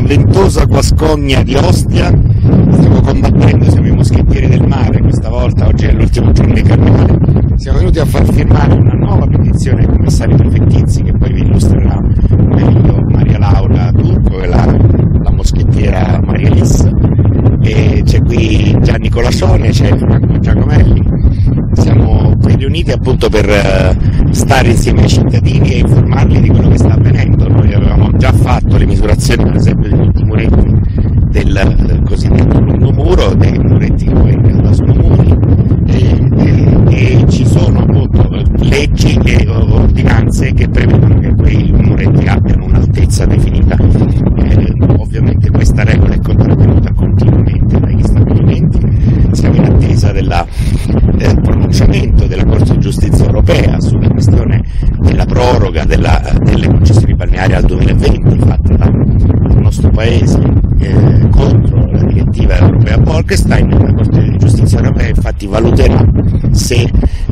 ventosa Guascogna di Ostia, stiamo combattendo, siamo i moschettieri del mare questa volta, oggi è l'ultimo giorno di carnevale, siamo venuti a far firmare una nuova petizione ai commissari prefettizi che poi vi illustrerà meglio Maria Laura Turco e la moschettiera Maria Lissa, e c'è qui Gianni Colasone, c'è Franco Giacomelli. Siamo qui riuniti appunto per stare insieme ai cittadini e informarli di quello che sta avvenendo. Noi avevamo già fatto le misurazioni per esempio di tutti i muretti del cosiddetto lungomuro, dei muretti che poi in realtà sono muri, e ci sono appunto leggi e ordinanze che prevedono che quei muretti abbiano un'altezza definita. Ovviamente questa regola è contravvenuta continuamente dagli stabilimenti. Siamo in attesa del pronunciamento della Corte di Giustizia europea sulla questione della proroga delle concessioni balneari al 2020 fatta dal nostro paese contro la direttiva europea Bolkestein. La Corte di Giustizia europea infatti valuterà se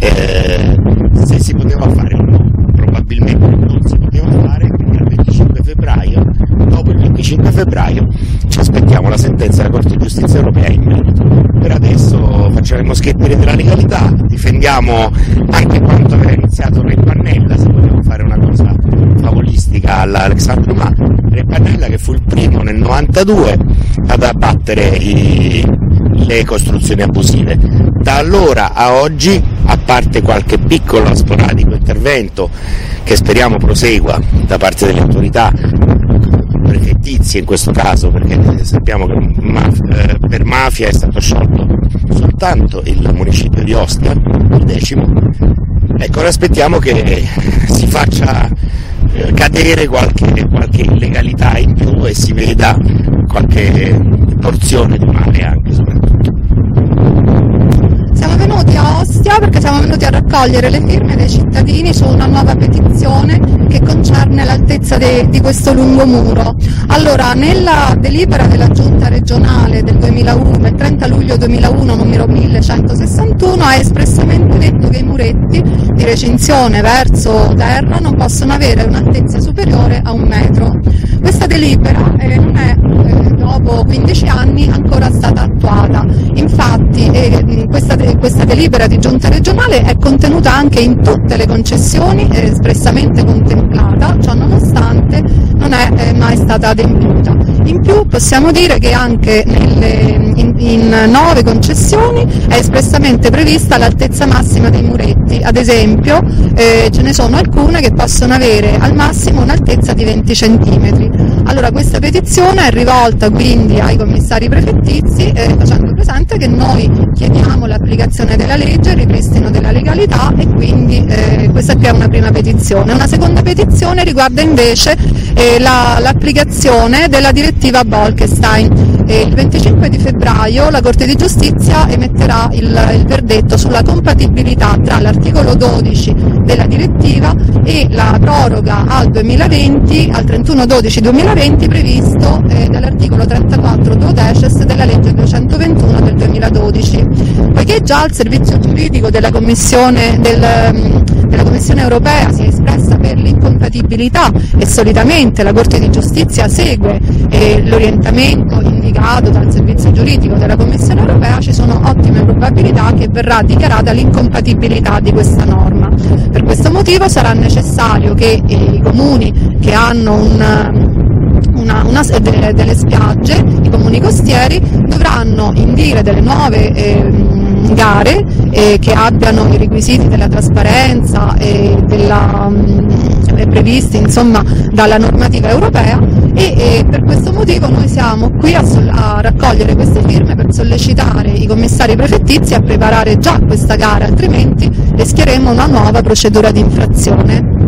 si poteva fare o no. Probabilmente non si poteva fare, quindi il 25 febbraio, dopo il 25 febbraio ci aspettiamo la sentenza della Corte di Giustizia europea in merito. Per adesso facciamo i moschettieri della legalità, difendiamo anche quanto aveva iniziato Re Pannella, se vogliamo fare una cosa favolistica all'Alexandru Ma, Re Pannella che fu il primo nel 92 ad abbattere le costruzioni abusive. Da allora a oggi, a parte qualche piccolo sporadico intervento che speriamo prosegua da parte delle autorità prefettizie in questo caso, perché sappiamo che per mafia è stato sciolto soltanto il municipio di Ostia, il 10°, ecco, ora aspettiamo che si faccia cadere qualche illegalità in più e si veda qualche porzione di male anche soprattutto. Siamo venuti a Ostia perché siamo venuti a raccogliere le firme dei cittadini su una nuova petizione che concerne l'altezza di questo lungomuro. Allora, nella delibera della Giunta regionale del 2001, il 30 luglio 2001, numero 1161, ha espressamente detto che i muretti di recinzione verso terra non possono avere un'altezza superiore a 1 metro. Questa delibera non è, dopo 15 anni, ancora stata attuata. Infatti questa delibera di giunta regionale è contenuta anche in tutte le concessioni, è espressamente contemplata, ciò nonostante non è mai stata adempiuta. In più possiamo dire che anche in 9 concessioni è espressamente prevista l'altezza massima dei muretti, ad esempio ce ne sono alcune che possono avere al massimo un'altezza di 20 cm. Allora questa petizione è rivolta quindi ai commissari prefettizi facendo presente che noi chiediamo l'applicazione della legge, il ripristino della legalità, e quindi questa qui è una prima petizione. Una seconda petizione riguarda invece l'applicazione della direttiva Bolkestein. Il 25 di febbraio la Corte di Giustizia emetterà il verdetto sulla compatibilità tra l'articolo 12 della direttiva e la proroga al 2020, al 31/12/2020 previsto dall'articolo 34 duodecies della legge 221 del 2012. Poiché già il servizio giuridico della Commissione europea si è espressa per l'incompatibilità e solitamente la Corte di Giustizia segue l'orientamento indicato dal servizio giuridico della Commissione europea, ci sono ottime probabilità che verrà dichiarata l'incompatibilità di questa norma. Per questo motivo sarà necessario che i comuni che hanno delle spiagge, i comuni costieri, dovranno indire delle nuove gare che abbiano i requisiti della trasparenza e previsti insomma dalla normativa europea, e per questo motivo noi siamo qui a raccogliere queste firme per sollecitare i commissari prefettizi a preparare già questa gara, altrimenti rischieremo una nuova procedura di infrazione.